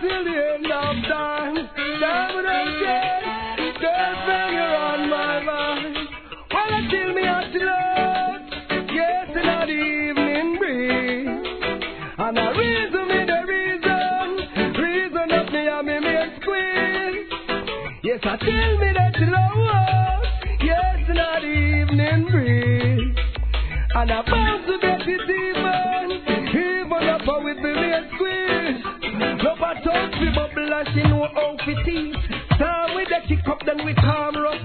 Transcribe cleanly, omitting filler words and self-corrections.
till the end of time. Time without change. Girlfriend, you're on my mind. Well, until me at love. Yes, in the evening breeze. And the reason me the reason of me and me make squeeze. Yes, I tell me that you love. Yes, in the evening breeze. And I'm bound to get it even up with the late squeeze. Love a touch me bubble and she know how it is. Time with the kick up then we calm rough